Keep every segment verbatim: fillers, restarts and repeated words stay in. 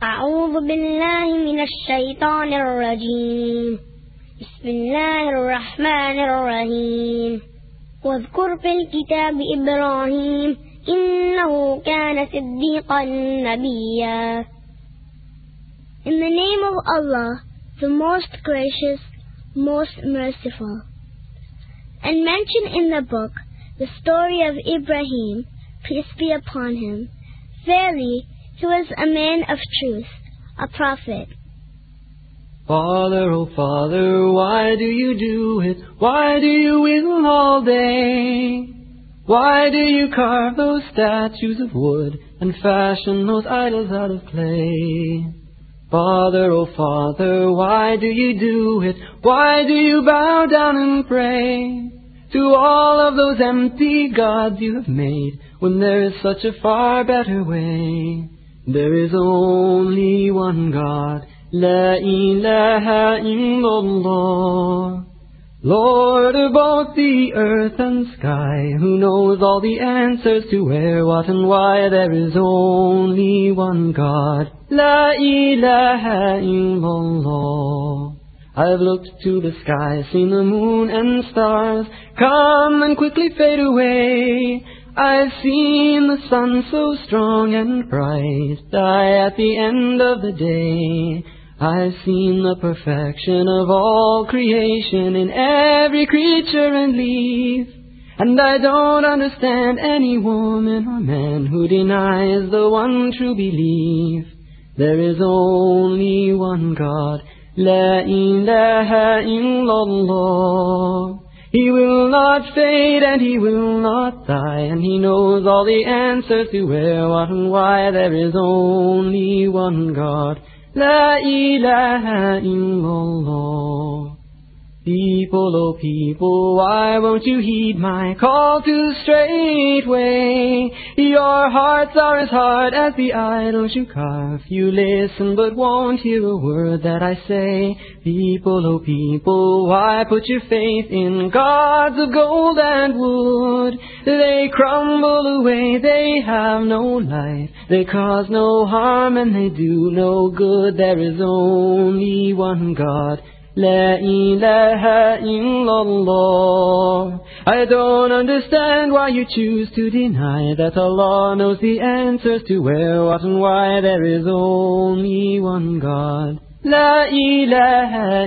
أعوذ بالله من الشيطان الرجيم. بسم الله الرحمن الرحيم. واذكر في الكتاب إبراهيم إنه كان صديقا نبيا. In the name of Allah, the most gracious, most merciful. And mention in the book the story of Ibrahim, peace be upon him. Verily, he was a man of truth, a prophet. Father, oh Father, why do you do it? Why do you whistle all day? Why do you carve those statues of wood and fashion those idols out of clay? Father, oh Father, why do you do it? Why do you bow down and pray to all of those empty gods you have made, when there is such a far better way? There is only one God, La ilaha illallah, Lord of both the earth and sky, who knows all the answers to where, what and why. There is only one God, La ilaha illallah. I've looked to the sky, seen the moon and stars come and quickly fade away. I've seen the sun so strong and bright die at the end of the day. I've seen the perfection of all creation in every creature and leaf. And I don't understand any woman or man who denies the one true belief. There is only one God, La ilaha illallah. He will not fade and he will not die, and he knows all the answers to where, what and why. There is only one God, La ilaha illallah. People, oh people, why won't you heed my call to the straight way? Your hearts are as hard as the idols you carve. You listen but won't hear a word that I say. People, oh people, why put your faith in gods of gold and wood? They crumble away, they have no life, they cause no harm and they do no good. There is only one God, La ilaha illallah. I don't understand why you choose to deny that Allah knows the answers to where, what and why. There is only one God, La ilaha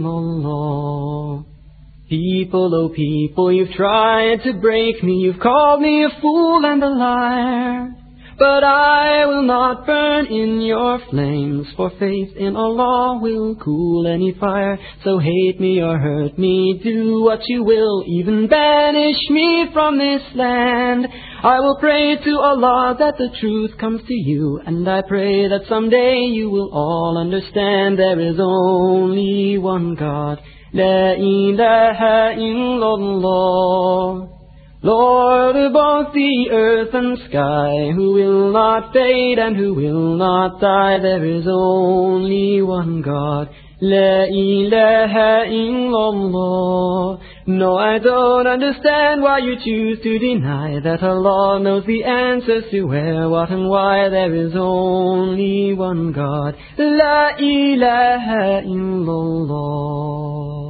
illallah. People, oh people, you've tried to break me, you've called me a fool and a liar. But I will not burn in your flames, for faith in Allah will cool any fire. So hate me or hurt me, do what you will, even banish me from this land. I will pray to Allah that the truth comes to you, and I pray that someday you will all understand. There is only one God, La ilaha illallah, Lord of both the earth and sky, who will not fade and who will not die. There is only one God, La ilaha illallah. No, I don't understand why you choose to deny that Allah knows the answers to where, what and why. There is only one God, La ilaha illallah.